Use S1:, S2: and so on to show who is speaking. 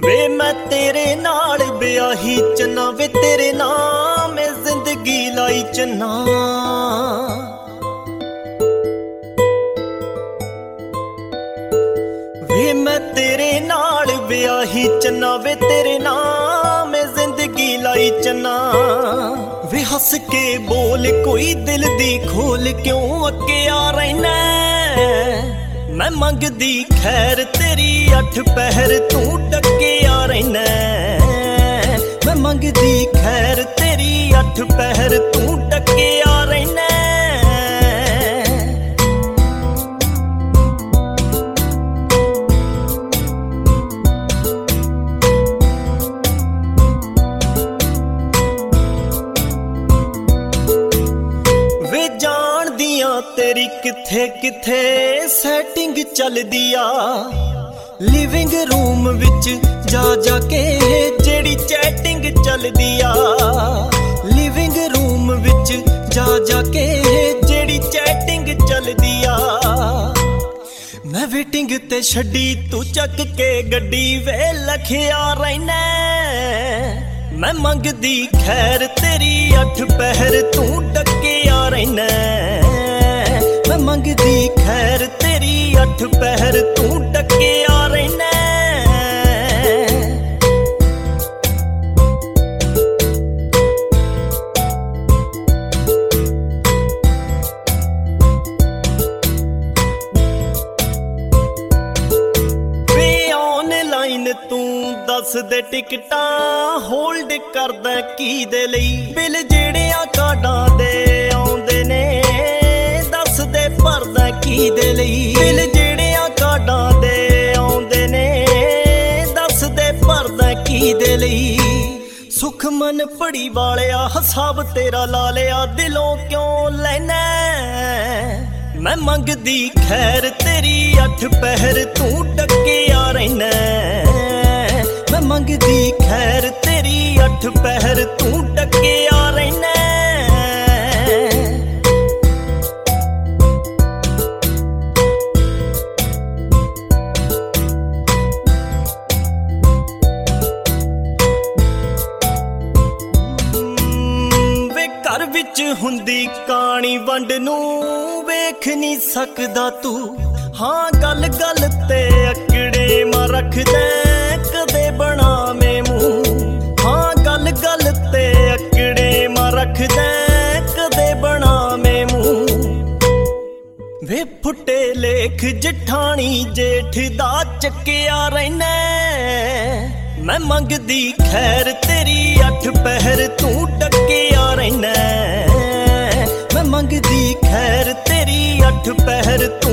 S1: ਵੇ ਮੈਂ ਤੇਰੇ ਨਾਲ ਵਿਆਹੀ ਚੰਨਾ ਵੇ ਤੇਰੇ ਨਾਮ ਮੈਂ ਜ਼ਿੰਦਗੀ ਲਾਈ ਚੰਨਾ। ਵੇ ਮੈਂ ਤੇਰੇ ਨਾਲ ਵਿਆਹੀ ਚੰਨਾ ਵੇ ਤੇਰੇ ਨਾਮ ਮੈਂ ਜ਼ਿੰਦਗੀ ਲਾਈ ਚੰਨਾ। ਵੇ ਹੱਸ ਕੇ ਬੋਲ ਕੋਈ ਦਿਲ ਦੀ ਖੋਲ ਕਿਉਂ ਅੱਕਿਆ ਰਹਿਣਾ। ਮੈਂ ਮੰਗਦੀ ਖੈਰ ਤੇਰੀ 8 ਪਹਿਰ ਤੂੰ ਡੱਕਿਆ ਰਹਿਣਾ। ਮੈਂ ਮੰਗਦੀ ਖੈਰ ਤੇਰੀ 8 ਪਹਿਰ ਤੂੰ ਡੱਕਿਆ ਰਹਿਣਾ। ਵੇ ਜਾਣਦੀਆਂ ਤੇਰੀ ਕਿੱਥੇ ਕਿੱਥੇ ਸੈਟਿੰਗ ਚੱਲਦੀ ਆ। ਲਿਵਿੰਗ ਰੂਮ ਵਿੱਚ ਜਾ ਜਾ ਕੇ ਜਿਹੜੀ ਚੈਟਿੰਗ ਚੱਲਦੀ ਆ। ਲਿਵਿੰਗ ਰੂਮ ਵਿੱਚ ਜਾ ਜਾ ਕੇ ਜਿਹੜੀ ਚੈਟਿੰਗ ਚੱਲਦੀ ਆ। ਮੈਂ ਵੇਟਿੰਗ ਤੇ ਛੱਡੀ ਤੂੰ ਚੱਕ ਕੇ ਗੱਡੀ ਵੇ ਲਖਿਆ ਰਹਿਣਾ। ਮੈਂ ਮੰਗਦੀ ਖੈਰ ਤੇਰੀ 8 ਪਹਿਰ ਤੂੰ ਡੱਕਿਆ ਰਹਿਣਾ। ਮੈਂ ਮੰਗਦੀ ਖੈਰ ਤੇਰੀ 8 ਪਹਿਰ ਤੂੰ ਡੱਕਿਆ ਰਹਿਣਾ। ਵੇ ਆਨਲਾਈਨ ਤੂੰ ਦੱਸ ਦੇ ਟਿਕਟਾਂ ਹੋਲਡ ਕਰਦਾ ਕੀ ਦੇ ਲਈ। ਬਿੱਲ ਜਿਹੜਿਆਂ ਕਾਰਡਾਂ ਦੇ ਆਉਂਦੇ ਨੇ ਦੱਸ ਦੇ ਭਰਦਾ ਕੀ ਦੇ ਲਈ। ਬਿੱਲ ਜਿਹੜਿਆਂ ਕਾਰਡਾਂ ਦੇ ਆਉਂਦੇ ਨੇ ਦੱਸ ਦੇ ਭਰਦਾ ਕੀ ਦੇ ਲਈ। ਸੁਖਮਨ ਪੜੀ ਵਾਲਿਆ ਹਿਸਾਬ ਤੇਰਾ ਲਾ ਲਿਆ ਦਿਲੋਂ ਕਿਉਂ ਲੈਣਾ। ਮੈਂ ਮੰਗਦੀ ਖੈਰ ਤੇਰੀ 8 ਪਹਿਰ ਤੂੰ ਡੱਕਿਆ ਰਹਿਣਾ। ਮੈਂ ਮੰਗਦੀ ਖੈਰ ਤੇਰੀ 8 ਪਹਿਰ ਤੂੰ ਡੱਕਿਆ ਰਹਿਣਾ। ਵੇ ਘਰ ਵਿੱਚ ਹੁੰਦੀ ਕਹਾਣੀ ਵੰਡ ਨੂੰ ਵੇਖ ਨਹੀਂ ਸਕਦਾ ਤੂੰ। ਹਾਂ ਗੱਲ ਗੱਲ ਤੇ ਅਕੜੇ ਮਾਂ ਰੱਖਦਾ ਕਦੇ ਬਣਾਵੇਂ ਮੂੰਹ। ਹਾਂ ਗੱਲ ਗੱਲ ਤੇ ਅਕੜੇ ਮਾਂ ਰੱਖਦਾ ਕਦੇ ਬਣਾਵੇਂ ਮੂੰਹ। ਵੇ ਫੁੱਟੇ ਲੇਖ ਜਠਾਣੀ ਜੇਠ ਦਾ ਚੱਕਿਆ ਰਹਿਣਾ। ਮੈਂ ਮੰਗਦੀ ਖੈਰ ਤੇਰੀ 8 ਪਹਿਰ ਤੂੰ ਡੱਕਿਆ ਰਹਿਣਾ। ਮੈਂ ਮੰਗਦੀ ਖੈਰ ਤੇਰੀ 8 ਪਹਿਰ ਤੂੰ